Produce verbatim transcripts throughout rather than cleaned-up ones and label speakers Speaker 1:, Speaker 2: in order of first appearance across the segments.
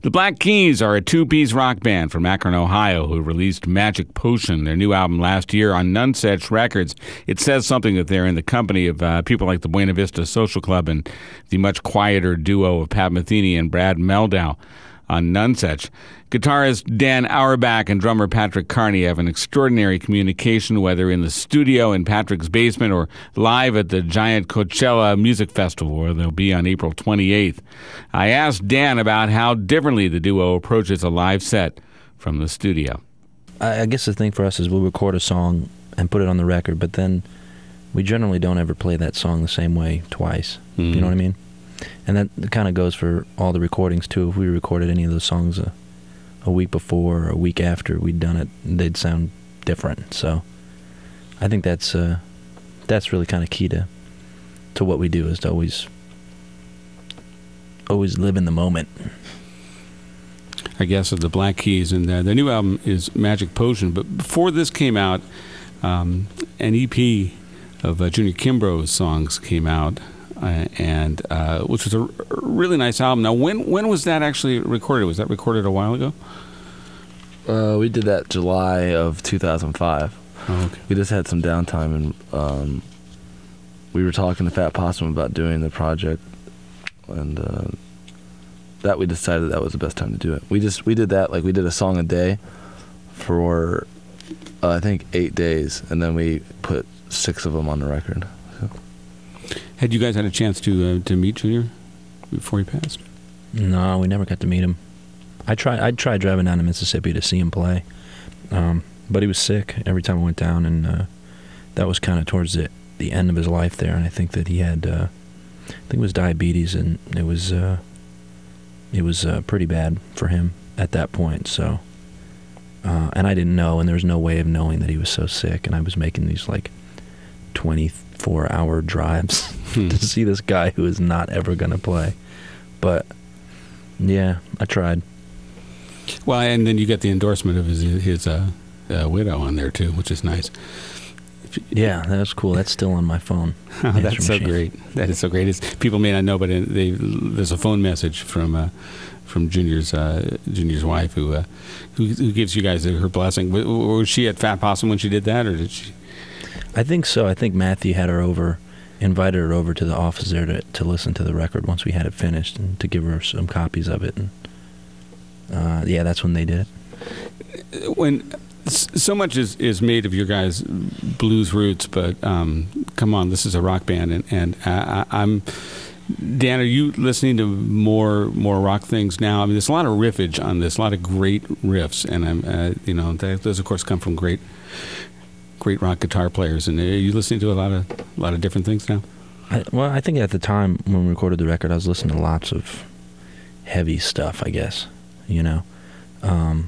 Speaker 1: The Black Keys are a two-piece rock band from Akron, Ohio, who released Magic Potion, their new album last year on Nunsetch Records. It says something that they're in the company of uh, people like the Buena Vista Social Club and the much quieter duo of Pat Metheny and Brad Meldau on Nunsetch. Guitarist Dan Auerbach and drummer Patrick Carney have an extraordinary communication, whether in the studio in Patrick's basement or live at the giant Coachella Music Festival, where they'll be on April twenty-eighth. I asked Dan about how differently the duo approaches a live set from the studio.
Speaker 2: I guess the thing for us is we'll record a song and put it on the record, but then we generally don't ever play that song the same way twice. Mm-hmm. You know what I mean? And that kind of goes for all the recordings, too. If we recorded any of those songs a, a week before or a week after we'd done it, they'd sound different. So I think that's uh, that's really kind of key to to what we do, is to always, always live in the moment.
Speaker 1: I guess of the Black Keys, and uh, their new album is Magic Potion. But before this came out, um, an E P of uh, Junior Kimbrough's songs came out. Uh, and uh, which was a r- really nice album. Now, when when was that actually recorded? Was that recorded a while ago?
Speaker 3: Uh, we did that July of two thousand five.
Speaker 1: Oh, okay.
Speaker 3: We just had some downtime, and um, we were talking to Fat Possum about doing the project, and uh, that we decided that was the best time to do it. We just we did that like we did a song a day for uh, I think eight days, and then we put six of them on the record. So.
Speaker 1: Had you guys had a chance to uh, to meet Junior before he passed?
Speaker 2: No, we never got to meet him. I tried. I tried driving down to Mississippi to see him play, um, but he was sick every time I went down, and uh, that was kind of towards the the end of his life there. And I think that he had, uh, I think it was diabetes, and it was uh, it was uh, pretty bad for him at that point. So, uh, and I didn't know, and there was no way of knowing that he was so sick. And I was making these like twenty-four hour drives
Speaker 1: hmm.
Speaker 2: to see this guy who is not ever going to play. But yeah, I tried.
Speaker 1: Well, and then you get the endorsement of his his uh, uh, widow on there too, which is nice.
Speaker 2: Yeah, that's cool. That's still on my phone.
Speaker 1: Oh, that's so machine. Great. That is so great. It's, people may not know, but they, there's a phone message from uh, from Junior's uh, Junior's wife who, uh, who who gives you guys her blessing. Was she at Fat Possum when she did that, or did she?
Speaker 2: I think so. I think Matthew had her over, invited her over to the office there to to listen to the record once we had it finished, and to give her some copies of it. And uh, yeah, that's when they did
Speaker 1: it. When so much is, is made of your guys' blues roots, but um, come on, this is a rock band, and, and I, I'm Dan. Are you listening to more more rock things now? I mean, there's a lot of riffage on this, a lot of great riffs, and I'm uh, you know that, those of course come from great. Great rock guitar players, and are you listening to a lot of a lot of different things now?
Speaker 2: I, well, I think at the time when we recorded the record, I was listening to lots of heavy stuff. I guess you know, um,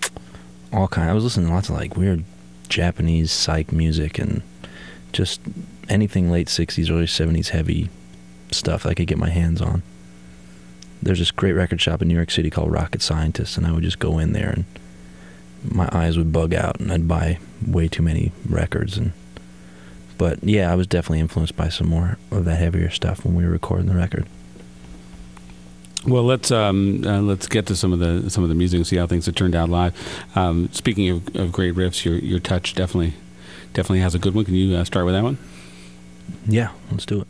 Speaker 2: all kind. I was listening to lots of like weird Japanese psych music and just anything late sixties, early seventies heavy stuff that I could get my hands on. There's this great record shop in New York City called Rocket Scientist, and I would just go in there and my eyes would bug out, and I'd buy way too many records. And but yeah, I was definitely influenced by some more of that heavier stuff when we were recording the record.
Speaker 1: Well, let's um, uh, let's get to some of the some of the music and see how things have turned out live. Um, speaking of, of great riffs, your your touch definitely definitely has a good one. Can you uh, start with that one?
Speaker 2: Yeah, let's do it.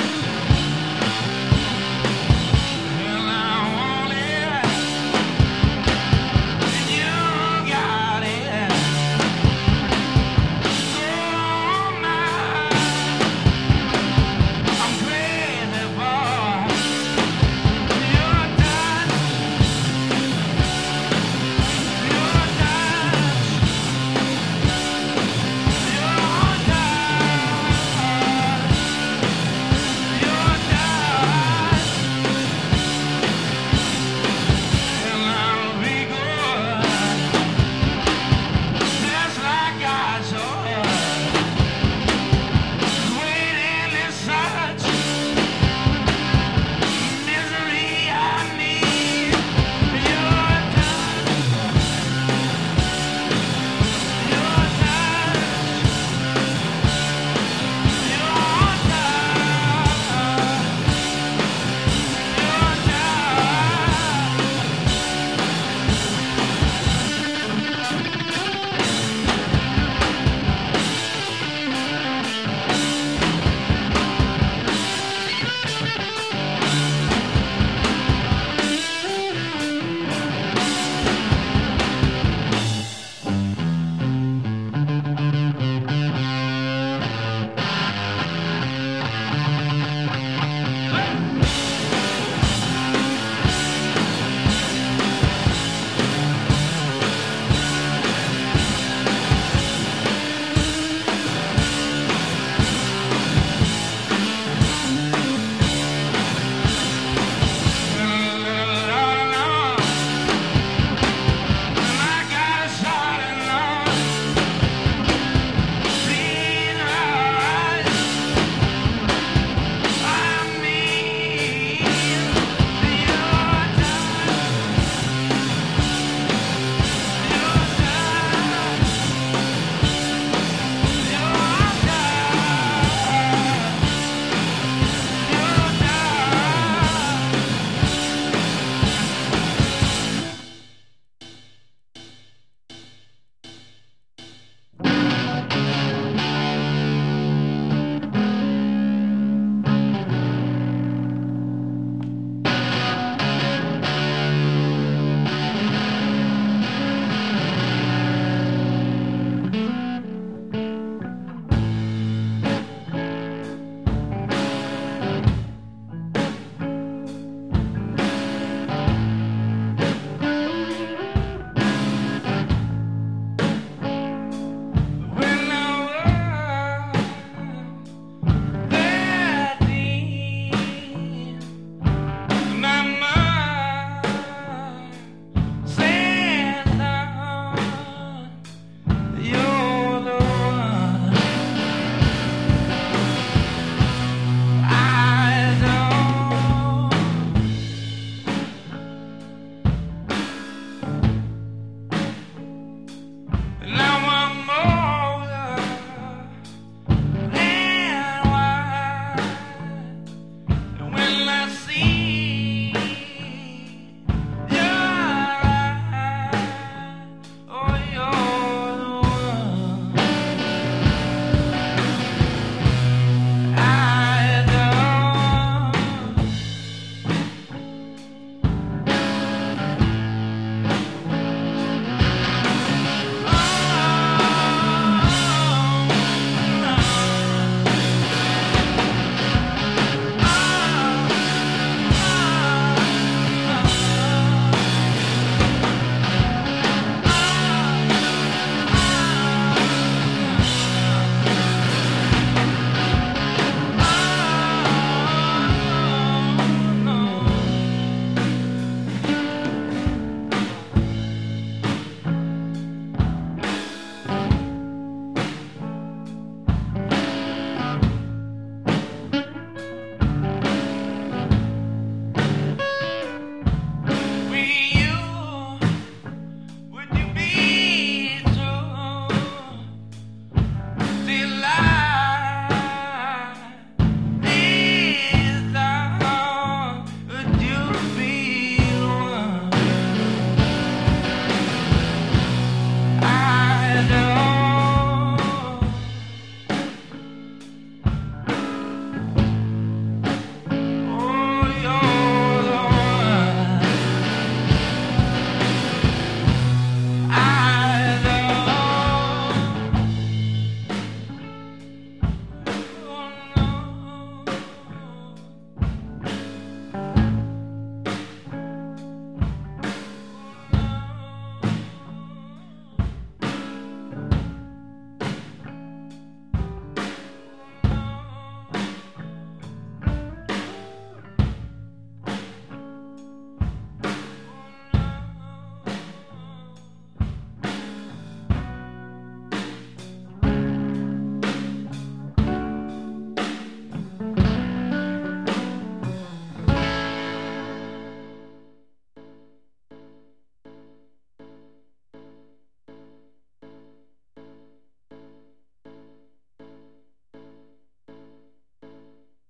Speaker 4: Well, I want it.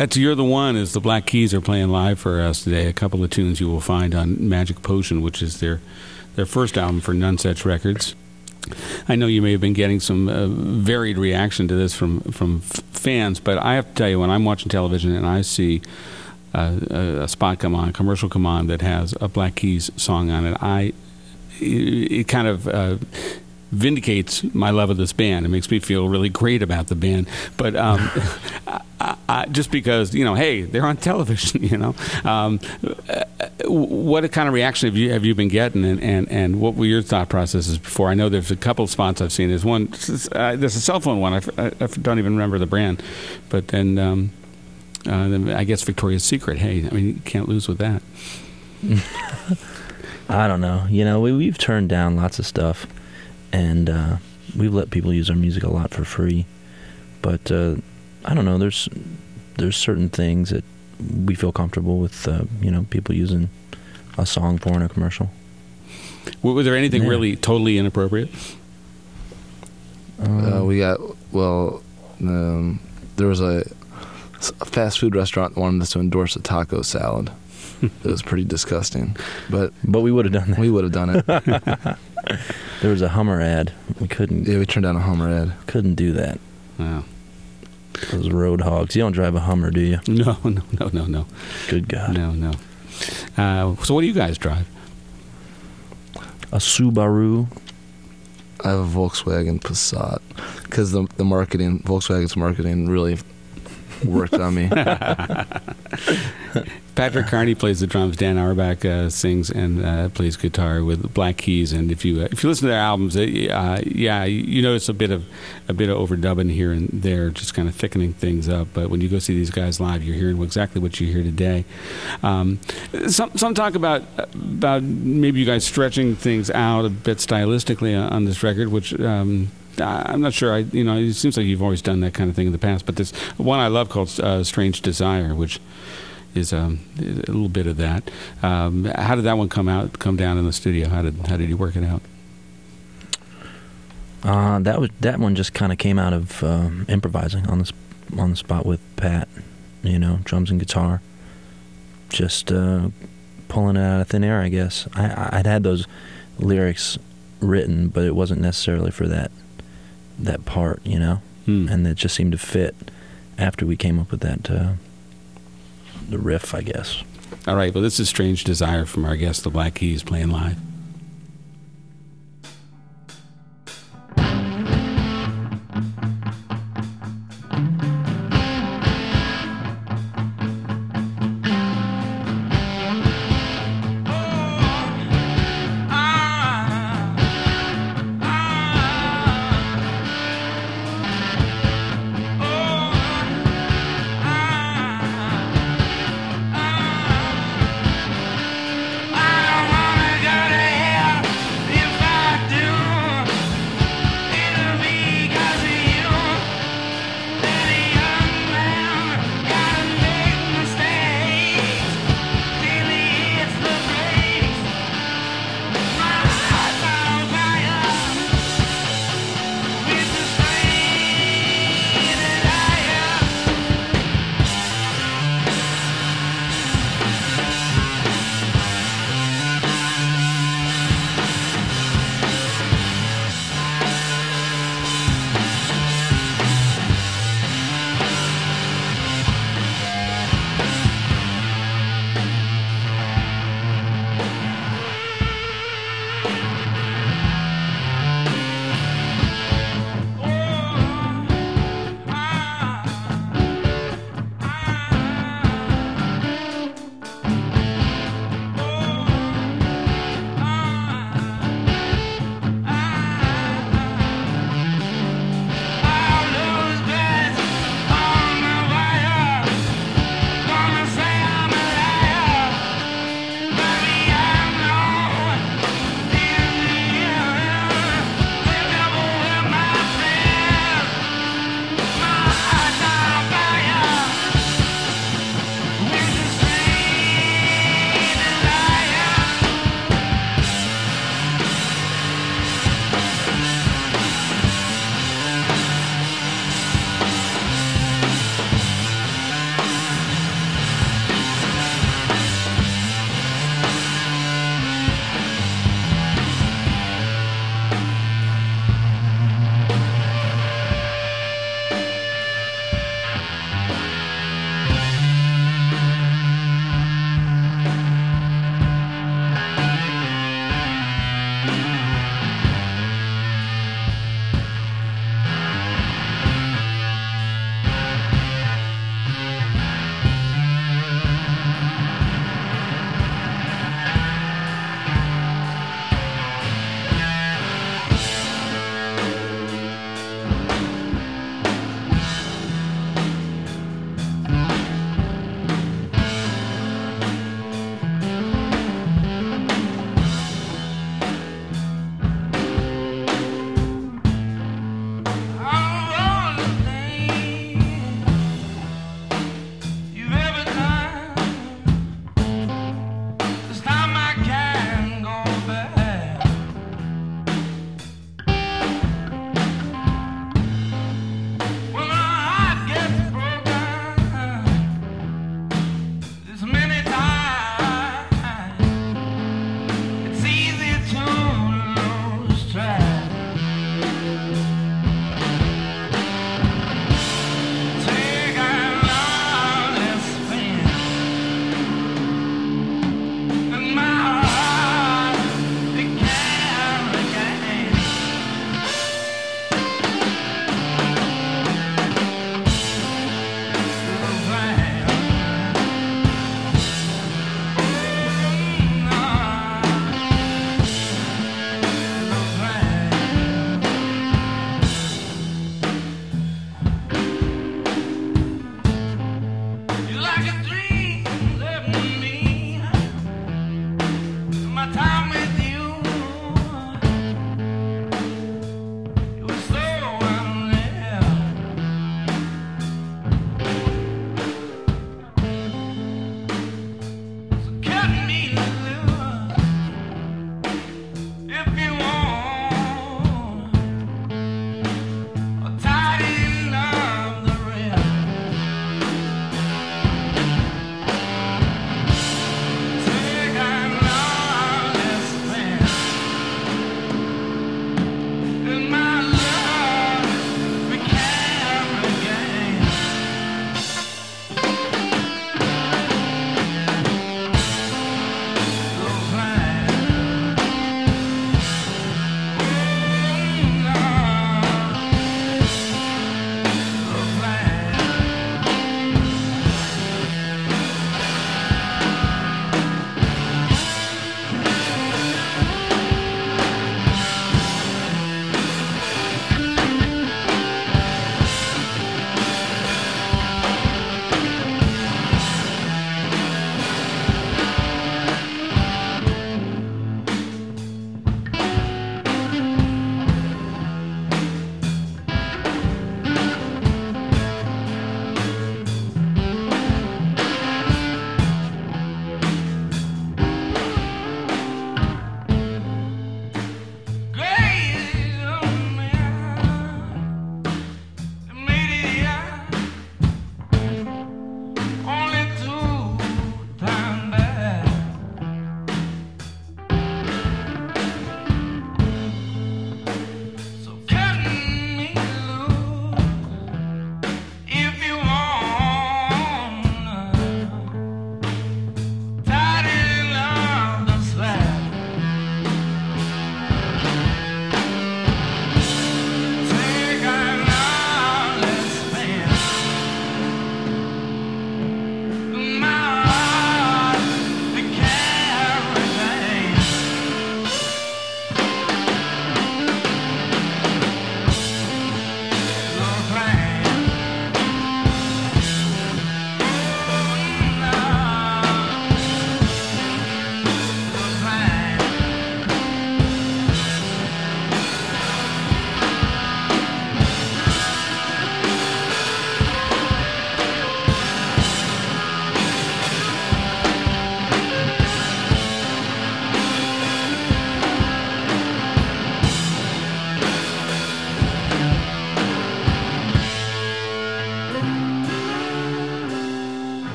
Speaker 1: That's You're the One, as the Black Keys are playing live for us today. A couple of tunes you will find on Magic Potion, which is their their first album for Nunsetch Records. I know you may have been getting some uh, varied reaction to this from, from f- fans, but I have to tell you, when I'm watching television and I see uh, a, a spot come on, a commercial come on that has a Black Keys song on it, I it, it kind of... Uh, vindicates my love of this band. It makes me feel really great about the band. But um, I, I, just because, you know, hey, they're on television, you know. Um, what kind of reaction have you have you been getting, and, and, and what were your thought processes before? I know there's a couple of spots I've seen. There's one, uh, there's a cell phone one. I, I, I don't even remember the brand. But then, um, uh, then I guess Victoria's Secret. Hey, I mean, you can't lose with that.
Speaker 2: I don't know. You know, we, we've turned down lots of stuff. And uh, we've let people use our music a lot for free, but uh, I don't know. There's there's certain things that we feel comfortable with. Uh, you know, people using a song for in a commercial.
Speaker 1: Was there anything
Speaker 2: yeah.
Speaker 1: really totally inappropriate?
Speaker 3: Um, uh, we got well. Um, there was a, a fast food restaurant that wanted us to endorse a taco salad. It was pretty disgusting, but
Speaker 2: but we would have done that.
Speaker 3: We would have done it.
Speaker 2: There was a Hummer ad. We couldn't.
Speaker 3: Yeah, we turned down a Hummer ad.
Speaker 2: Couldn't do that.
Speaker 1: Wow.
Speaker 2: Those road hogs. You don't drive a Hummer, do you?
Speaker 1: No, no, no, no, no.
Speaker 2: Good God.
Speaker 1: No, no. Uh, so what do you guys drive?
Speaker 2: A Subaru.
Speaker 3: I have a Volkswagen Passat because the the marketing, Volkswagen's marketing, really worked on me.
Speaker 1: Patrick Carney plays the drums. Dan Auerbach uh, sings and uh, plays guitar with Black Keys. And if you uh, if you listen to their albums, uh, yeah, you notice a bit of a bit of overdubbing here and there, just kind of thickening things up. But when you go see these guys live, you're hearing exactly what you hear today. Um, some some talk about about maybe you guys stretching things out a bit stylistically on this record, which. Um, I'm not sure. I, you know, it seems like you've always done that kind of thing in the past. But there's one I love called uh, "Strange Desire," which is um, a little bit of that. Um, how did that one come out? Come down in the studio? How did how did you work it out?
Speaker 2: Uh, that was that one just kind of came out of um, improvising on the sp- on the spot with Pat. You know, drums and guitar. Just uh, pulling it out of thin air, I guess. I, I'd had those lyrics written, but it wasn't necessarily for that. that part, you know, hmm. and it just seemed to fit after we came up with that, uh, the riff, I guess.
Speaker 1: All right, well, this is Strange Desire from our guest, the Black Keys, playing live.
Speaker 4: I don't wanna get it.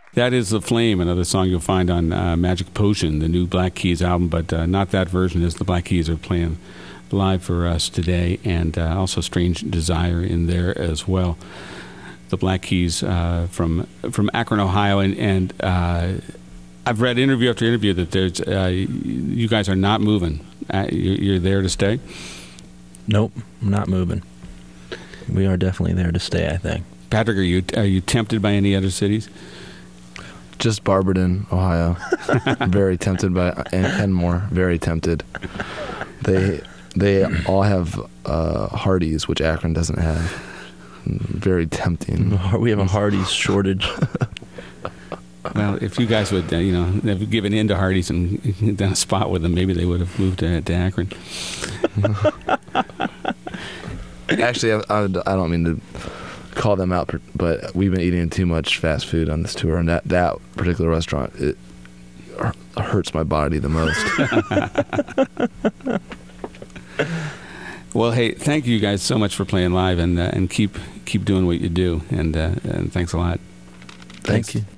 Speaker 1: That is The Flame, another song you'll find on uh, Magic Potion, the new Black Keys album, but uh, not that version, as the Black Keys are playing live for us today, and uh, also Strange Desire in there as well. The Black Keys uh, from from Akron, Ohio, and, and uh, I've read interview after interview that there's uh, you guys are not moving. Uh, you're there to stay?
Speaker 2: Nope, I'm not moving. We are definitely there to stay, I think.
Speaker 1: Patrick, are you are you tempted by any other cities?
Speaker 3: Just Barberton, Ohio. Very tempted by, and Kenmore. Very tempted. They they all have uh, Hardee's, which Akron doesn't have. Very tempting.
Speaker 2: We have a Hardee's shortage.
Speaker 1: Well, if you guys would, uh, you know, have given in to Hardee's and done a spot with them, maybe they would have moved to, to Akron.
Speaker 3: Actually, I, I, I don't mean to call them out, but we've been eating too much fast food on this tour, and that, that particular restaurant, it hurts my body the most.
Speaker 1: Well, hey, thank you guys so much for playing live, and uh, and keep keep doing what you do, and uh, and thanks a lot.
Speaker 3: Thanks.
Speaker 2: Thank you.